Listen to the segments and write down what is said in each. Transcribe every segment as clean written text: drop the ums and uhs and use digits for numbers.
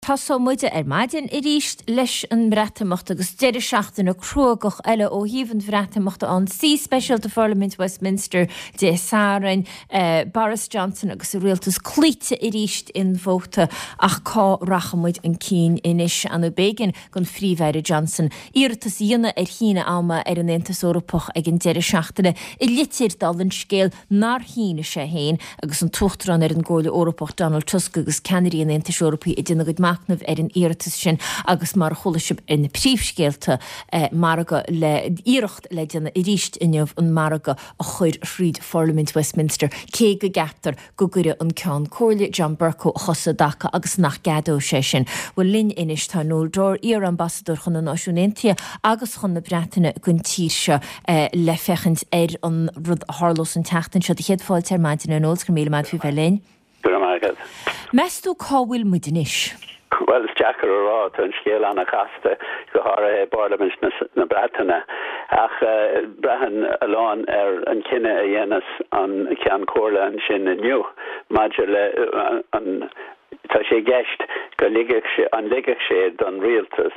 Tá muide maidin I ríist leis an breatamocht agus deidir seachtain na cruagach eile ó híomhann breatamocht an sí Special to Parliament Westminster de Sárain Boris Johnson agus rialtas clíte I ríist in bhóta ach cá rachamuid an cín inis an bégin gon Fríomhhaire Johnson. Iartas dhéine híine ama an Aontas Eorpach ag an deidir seachtaine I litir dal an scéal nar híine sé héin agus an tuchtran an ggóla Eorpach Donald Tusk agus Kennedy an Aontas Eorpaí I dtí go macnamh an iartas sin agus mar cholasib in príomhscéalta maraga le íirecht le déanna I ríist inniuh an maraga a chuir Fríd Parliament Westminster cé go gaptar go gure an ceann cóirle John Bercow chosa dacha agus nach gadó sé sin. Bhfuil linn inis tá nóil dóir íar ambassador chun na náisiúnta agus chun na breataine gon tíirse le fechant an rud Harlos an teachtain seo chéad fáil maidin an nóil go míle maid fi bhelín. Mestú cáhfuil mudinis. Well, it's Jacker O'Rourke and scale on a casta go hara Parliament na Bratana ach Brahan alone an kinne a yenas on Cian Corla and Shin and New Major on tá sé gist go an ligach sé don rialtas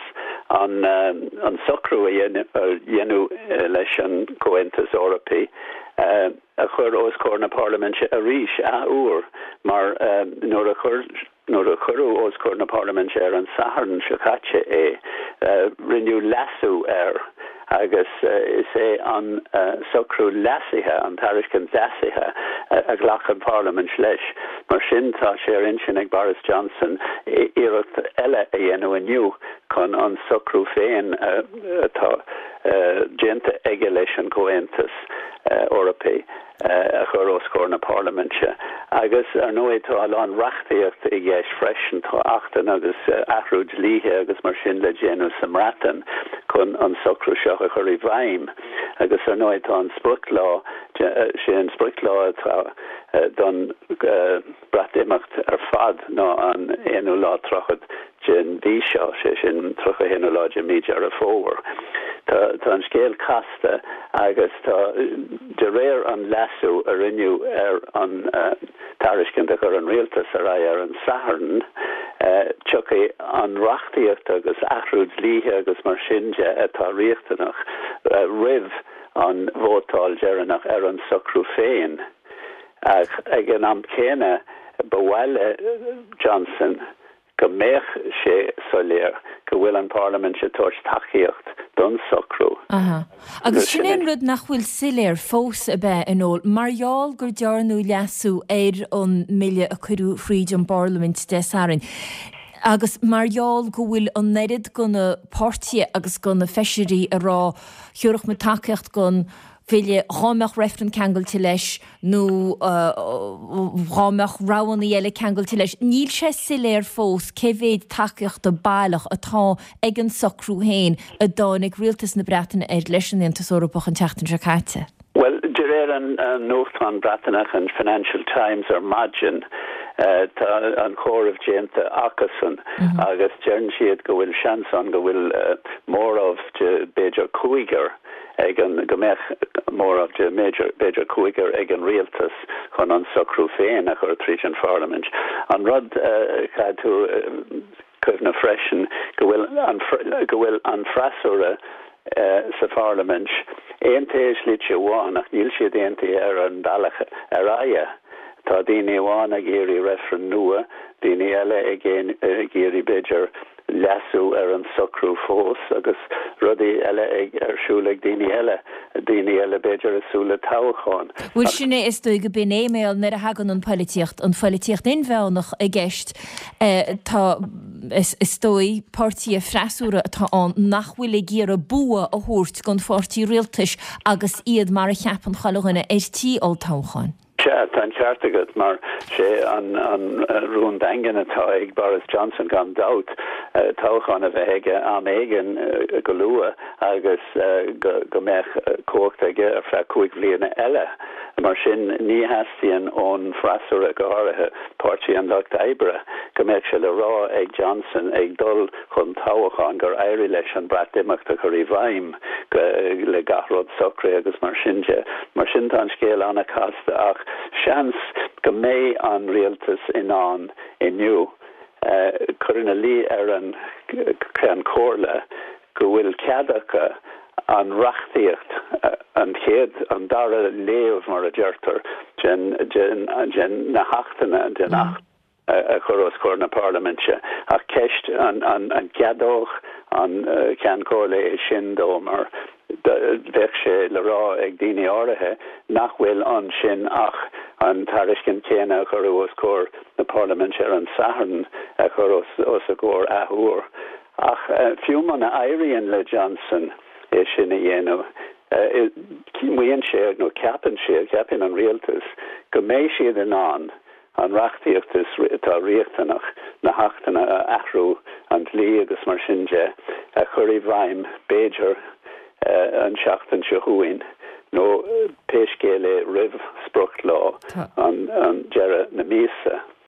an socrú a dhéanú leis an Coentas Eorpaí a chur oscór na Parliament a ríis a úr mar nóair a churú oscór na Parliament an Saharan Shakache rinneú lasú agus is an socrú lasithe an tariscin lasithe a ghlachan Parliament leis mar sin tá sé insin ag Boris Johnson iirecht eile a dhéanú aniu chun an socrú féin atá génta aige leis an Coentas Eorpaí a chur oscór na Parliamente agus ar nóid tá an reachtaíocht I gceist freisin tá achtain agus athrúd líthe agus mar sin le déanú samratan chun an socrú seo a chur I bhaim agus ar nóid tá an spriclá sé an spriclá atá don bratimacht ar fad ná an éanú lá trochad gin dí seo sé sin trocha héanú lá míide ar a fómhar. Tá an scéal casta agus tá de réir an lasú a rinneú an tariscin a chur an rialtas ar an Saharan tucha an reachtaíocht agus athrúd líthe agus mar sinne atá riachtanach rih an bhótáil dearannach ar an socrú féin ag an am céine bhile Johnson go méach sé soléir go bhfuil an Parliament sé tuairt taíocht don socrú. Agus sin éon rud nach bhfuil siléir fós a bheith in ól marall gur dearnú leasú an mille a chuirú Fríd an Parliament de Sárain. Agus marall go bhfuil an neirid gona pártaí agus gona feisirí a rá thiúrach me takeíocht gon Fille rámach referen kangel til leis nó rámach ráwan eile kangel til leis. Níl sé siléir fós cevéid takeocht a bailach atá ag an socrú héin a dánig rialtas na Breataine leis an Aontas Eorpach an teachtain se caite. Well, Gerard an Northern Bratanach and Financial Times are margin an chóir of Jainta Achason agus Jern siad go bhfuil seanson go bhfuil mór of de Beidir Cuigar ag an gomech mór of de Beidir Cuigar ag an rialtas chun an socrú féin a chur tríd an Parliament. An rud cadú cuimhna freisin go bhfuil an freasúra sa Parliament éontéis líte bháin ach níl siad éontaí ar an bailach ar aia. Tá daoine bháin a géirí referen nua, daoine eile ag géirí beidir lasú ar an socrú fós agus rudaí eile ag arsúla daoine eile beidir asúla tábháin. Bhfuil sinna is dó go bin éimeáil nar a hagan an polítíocht in bheannach a gceist tá is dói pártaí freasúra atá an nachhfuil géar a bua a thuirt gon fortí rialtais agus iad mar a cheapan chalachana tí all tábháin. Tan chartagat mar sé an rún dangan atá ag Boris Johnson gan daut táchan a bheith am éigen go lua agus go mech cócht aige ar fe cuaig bbliana eile mar sin ní hastíon ón freasúra go háirithe páirtí an Lucht Oibre go mbeadh se le rá ag Johnson ag dul chun tábhachan gur éirí leis an bratimeacht a chuirí bhaim le gathród socré agus mar sin tá an scéal anna casta ach seans go mé an rialtas inniu chuna lí an Ceann Comhairle go bhfuil ceadacha an rachtíocht an chéad an dara léamh mar a deirtar gen na hachtainna den nacht a choros cór na parlamentse a ceist an ceadóch an Ceann Comhairle sin dómar bheith sé le rá ag daoine áirithe nach bhfuil an sin ach an tariscin céine a choros cór na parlamentse an saharn a choros os a gcór athúr ach fiú man a éiríonn le Johnson sin a dhéanamh címhaíonn sé nó ceapan an rialtas go méid siad an rachtíochtas tá riachtanach na hachtainna athrú an lí agus mar sinse a chuirí bhaim Béidir an seachtain se thuain nó péiscéile rih sprucht lá an deire na míosa